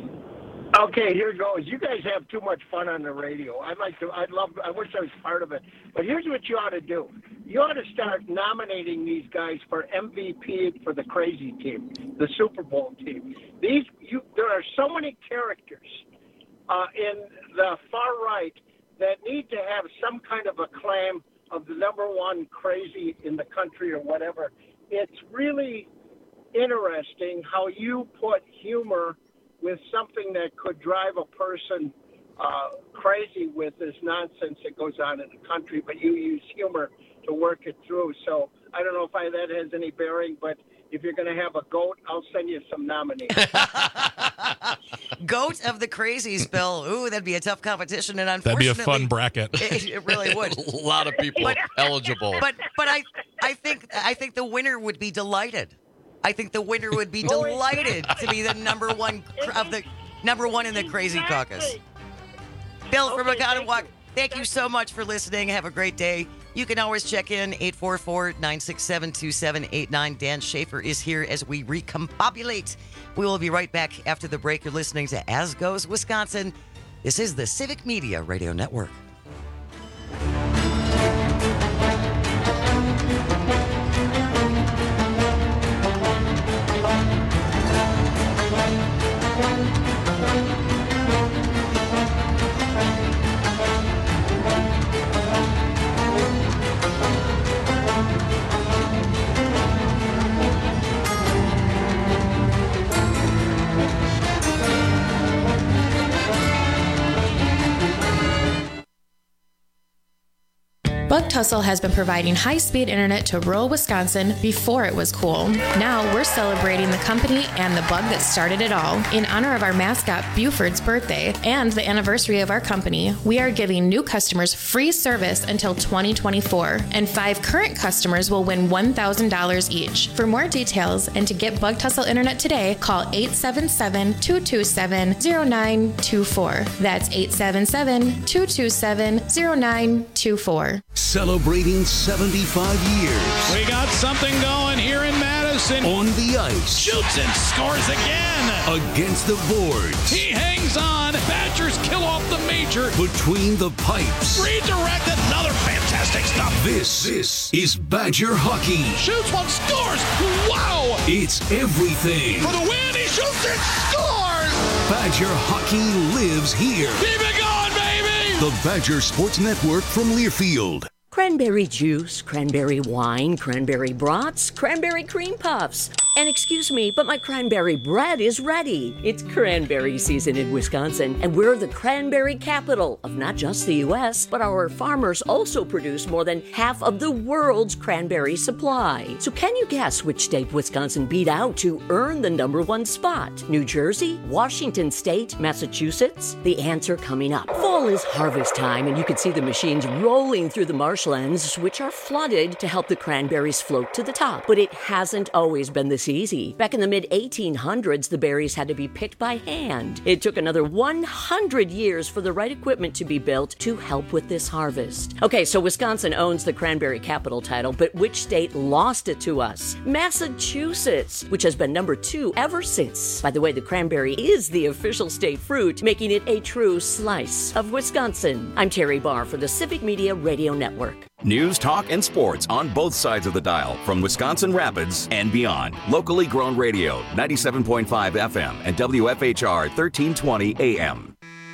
Okay, here goes. You guys have too much fun on the radio. I wish I was part of it. But here's what you ought to do. You ought to start nominating these guys for MVP for the crazy team, the Super Bowl team. There are so many characters in the far right that need to have some kind of a claim of the number one crazy in the country or whatever. It's really interesting how you put humor with something that could drive a person crazy with this nonsense that goes on in the country, but you use humor to work it through. So I don't know if that has any bearing, but if you're going to have a goat, I'll send you some nominees. Goat of the crazies, Bill. Ooh, that'd be a tough competition, and unfortunately, that'd be a fun bracket. It really would. A lot of people eligible. But I think the winner would be delighted. I think the winner would be delighted to be the number one in the Crazy Caucus. Bill from Oconomowoc, thank you so much for listening. Have a great day. You can always check in 844-967-2789. Dan Schaefer is here as we recombobulate. We will be right back after the break. You're listening to As Goes Wisconsin. This is the Civic Media Radio Network. Bug Tussle has been providing high-speed internet to rural Wisconsin before it was cool. Now we're celebrating the company and the bug that started it all. In honor of our mascot Buford's birthday and the anniversary of our company, we are giving new customers free service until 2024, and 5 current customers will win $1,000 each. For more details and to get Bug Tussle internet today, call 877-227-0924. That's 877-227-0924. Celebrating 75 years. We got something going here in Madison. On the ice. Shoots and scores again. Against the boards. He hangs on. Badgers kill off the major. Between the pipes. Redirect, another fantastic stop. This is Badger hockey. Shoots one, scores. Wow. It's everything. For the win, he shoots and scores. Badger hockey lives here. Keep it going, baby. The Badger Sports Network from Learfield. Cranberry juice, cranberry wine, cranberry brats, cranberry cream puffs. And excuse me, but my cranberry bread is ready. It's cranberry season in Wisconsin, and we're the cranberry capital of not just the U.S., but our farmers also produce more than half of the world's cranberry supply. So can you guess which state Wisconsin beat out to earn the #1 spot? New Jersey? Washington State? Massachusetts? The answer coming up. Fall is harvest time, and you can see the machines rolling through the marshlands, which are flooded to help the cranberries float to the top. But it hasn't always been this easy. Back in the mid-1800s, the berries had to be picked by hand. It took another 100 years for the right equipment to be built to help with this harvest. Okay, so Wisconsin owns the cranberry capital title, but which state lost it to us? Massachusetts, which has been #2 ever since. By the way, the cranberry is the official state fruit, making it a true slice of Wisconsin. I'm Terry Barr for the Civic Media Radio Network. News, talk, and sports on both sides of the dial from Wisconsin Rapids and beyond. Locally grown radio, 97.5 FM and WFHR 1320 AM.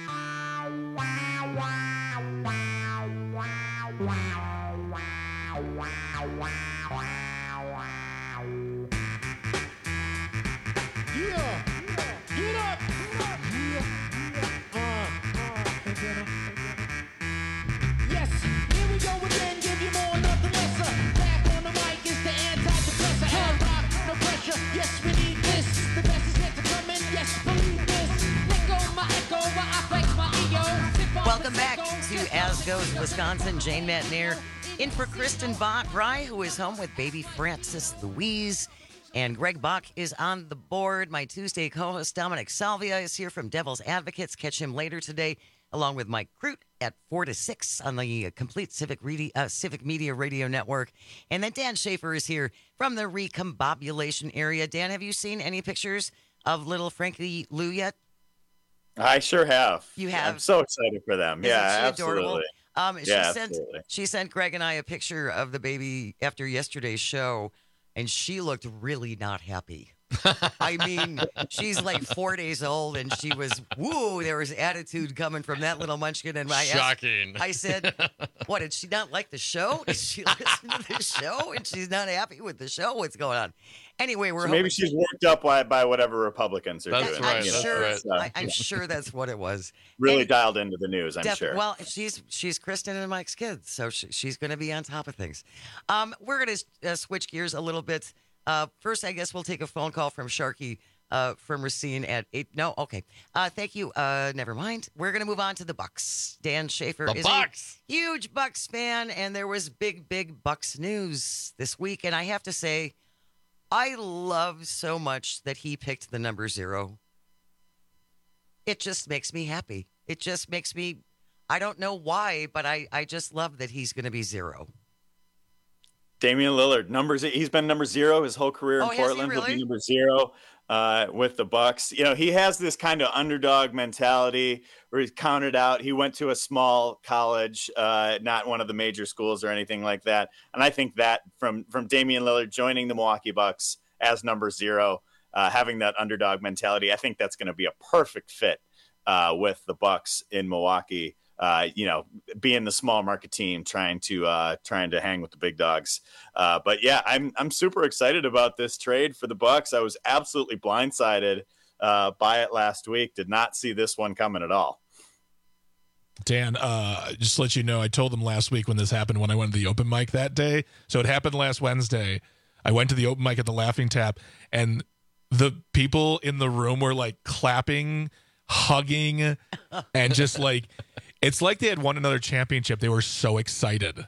Welcome back to As Goes Wisconsin. Jane Matnier in for Kristen Bry, who is home with baby Francis Louise. And Greg Bach is on the board. My Tuesday co-host Dominic Salvia is here from Devil's Advocates. Catch him later today, along with Mike Crute at 4 to 6 on the Complete Civic Media Radio Network. And then Dan Schaefer is here from the Recombobulation area. Dan, have you seen any pictures of little Frankie Lou yet? I sure have. You have? I'm so excited for them. Isn't yeah, she absolutely. Adorable? She sent Greg and I a picture of the baby after yesterday's show, and she looked really not happy. I mean, she's like 4 days old, and she was, there was attitude coming from that little munchkin. And Shocking. I said, what, did she not like the show? Did she listen to the show, and she's not happy with the show? What's going on? Anyway, maybe she's worked up by whatever Republicans are doing. I'm sure that's what it was. Really dialed into the news, I'm sure. Well, she's Kristen and Mike's kid, so she's going to be on top of things. We're going to switch gears a little bit. First, I guess we'll take a phone call from Sharky from Racine at 8. No, okay. Thank you. Never mind. We're going to move on to the Bucks. Dan Schaefer is a huge Bucks fan, and there was big Bucks news this week. And I have to say, I love so much that he picked the number 0. It just makes me happy. It just makes me, I don't know why, but I just love that he's going to be 0. Damian Lillard, he's been number 0 his whole career in Portland. He'll be number 0 with the Bucks. You know, he has this kind of underdog mentality where he's counted out. He went to a small college, not one of the major schools or anything like that. And I think that from Damian Lillard joining the Milwaukee Bucks as number 0, having that underdog mentality, I think that's going to be a perfect fit with the Bucks in Milwaukee. Being the small market team, trying to hang with the big dogs. But yeah, I'm super excited about this trade for the Bucks. I was absolutely blindsided by it last week. Did not see this one coming at all. Dan, just to let you know, I told them last week when this happened when I went to the open mic that day. So it happened last Wednesday. I went to the open mic at the Laughing Tap, and the people in the room were like clapping, hugging, and just like, it's like they had won another championship. They were so excited.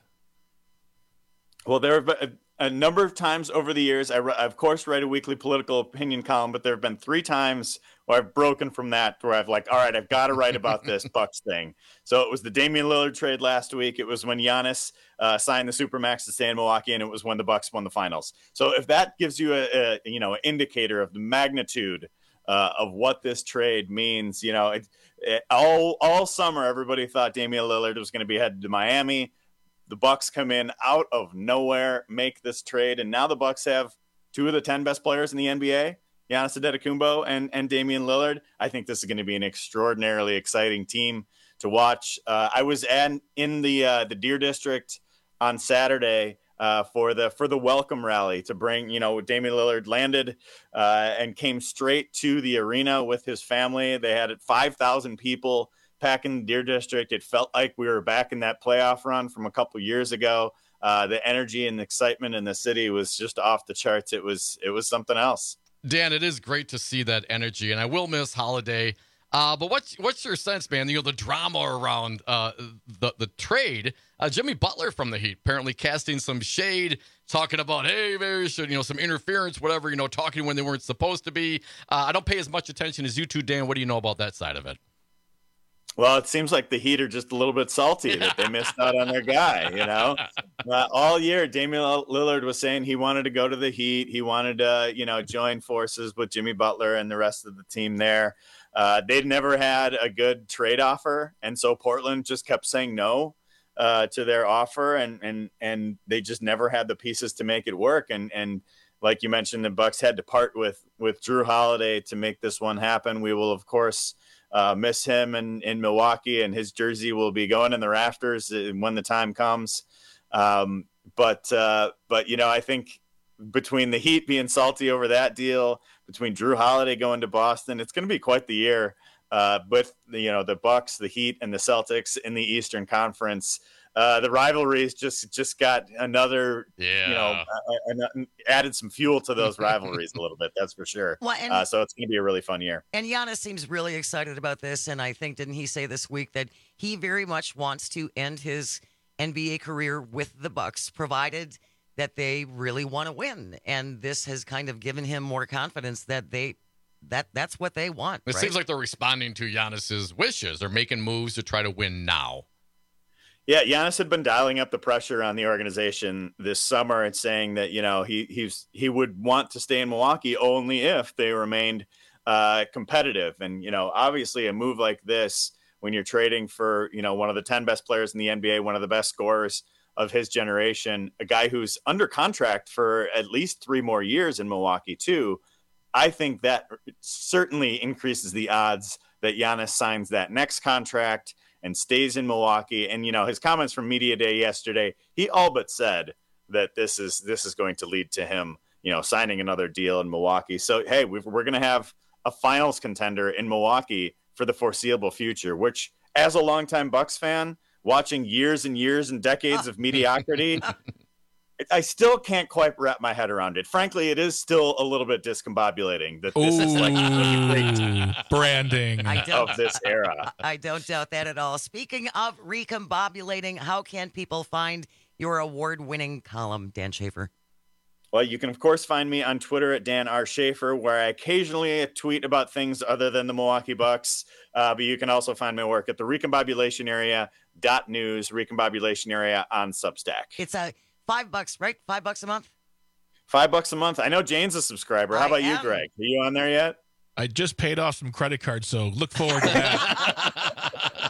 Well, there have been a number of times over the years. I of course write a weekly political opinion column, but there have been 3 times where I've broken from that, where I've like, all right, I've got to write about this Bucks thing. So it was the Damian Lillard trade last week. It was when Giannis signed the Supermax to stay in Milwaukee, and it was when the Bucks won the finals. So if that gives you an indicator of the magnitude of what this trade means, all summer everybody thought Damian Lillard was going to be headed to Miami. The Bucks come in out of nowhere, make this trade, and now the Bucks have 2 of the 10 best players in the NBA, Giannis Antetokounmpo and Damian Lillard. I think this is going to be an extraordinarily exciting team to watch. I was in the Deer District on Saturday for the welcome rally to bring, Damian Lillard landed and came straight to the arena with his family. They had 5,000 people packing the Deer District. It felt like we were back in that playoff run from a couple years ago. The energy and excitement in the city was just off the charts. It was something else. Dan, it is great to see that energy, and I will miss Holiday. But what's your sense, man? The drama around the trade. Jimmy Butler from the Heat apparently casting some shade, talking about, hey, there should some interference, whatever. Talking when they weren't supposed to be. I don't pay as much attention as you two, Dan. What do you know about that side of it? Well, it seems like the Heat are just a little bit salty that they missed out on their guy, all year, Damian Lillard was saying he wanted to go to the Heat. He wanted to, join forces with Jimmy Butler and the rest of the team there. They'd never had a good trade offer. And so Portland just kept saying no to their offer. And they just never had the pieces to make it work. And like you mentioned, the Bucks had to part with Jrue Holiday to make this one happen. We will, of course, miss him in Milwaukee, and his jersey will be going in the rafters when the time comes. But I think between the Heat being salty over that deal, between Jrue Holiday going to Boston, it's going to be quite the year with the Bucks, the Heat, and the Celtics in the Eastern Conference. The rivalries just got another, added some fuel to those rivalries a little bit. That's for sure. Well, so it's going to be a really fun year. And Giannis seems really excited about this. And I think, didn't he say this week that he very much wants to end his NBA career with the Bucks, provided that they really want to win. And this has kind of given him more confidence that that's what they want. It seems like they're responding to Giannis's wishes. They're making moves to try to win now. Yeah, Giannis had been dialing up the pressure on the organization this summer and saying that, he would want to stay in Milwaukee only if they remained competitive. And, obviously a move like this, when you're trading for, one of the 10 best players in the NBA, one of the best scorers of his generation, a guy who's under contract for at least 3 more years in Milwaukee too, I think that certainly increases the odds that Giannis signs that next contract and stays in Milwaukee. And, his comments from Media Day yesterday, he all but said that this is going to lead to him, signing another deal in Milwaukee. So, hey, we're going to have a finals contender in Milwaukee for the foreseeable future, which, as a longtime Bucks fan, watching years and years and decades of mediocrity, I still can't quite wrap my head around it. Frankly, it is still a little bit discombobulating that this is like the branding of this era. I don't doubt that at all. Speaking of recombobulating, how can people find your award-winning column, Dan Schaefer? Well, you can, of course, find me on Twitter at Dan R. Schaefer, where I occasionally tweet about things other than the Milwaukee Bucks. But you can also find my work at the recombobulationarea.news, Recombobulation Area on Substack. It's $5, right? $5 a month? $5 a month. I know Jane's a subscriber. How about you, Greg? Are you on there yet? I just paid off some credit cards, so look forward to that.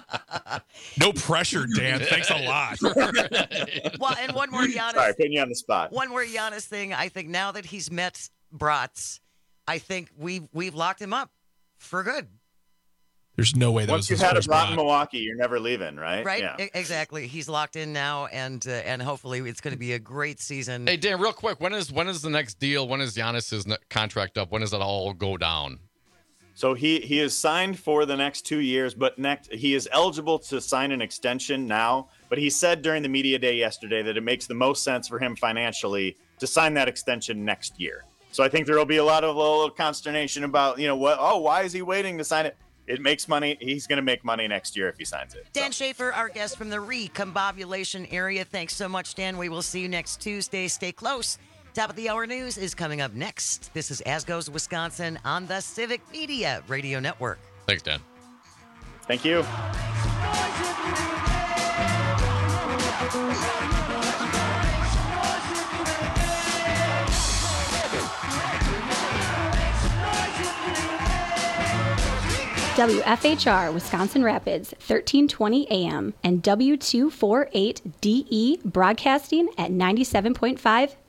No pressure, Dan. Thanks a lot. Well, and one more Giannis. Sorry, putting you on the spot. One more Giannis thing. I think now that he's met Bratz, I think we've locked him up for good. There's no way that once was you've had a Brat in Milwaukee, you're never leaving, right? Right, yeah. Exactly. He's locked in now, and hopefully it's going to be a great season. Hey, Dan, real quick, when is the next deal? When is Giannis's contract up? When does that all go down? So he is signed for the next 2 years, but he is eligible to sign an extension now. But he said during the media day yesterday that it makes the most sense for him financially to sign that extension next year. So I think there will be a lot of little consternation about, why is he waiting to sign it? It makes money. He's going to make money next year if he signs it. Dan Schaefer, our guest from the recombobulation area. Thanks so much, Dan. We will see you next Tuesday. Stay close. Top of the hour news is coming up next. This is As Goes Wisconsin on the Civic Media Radio Network. Thanks, Dan. Thank you. WFHR Wisconsin Rapids, 1320 AM, and W248DE broadcasting at 97.5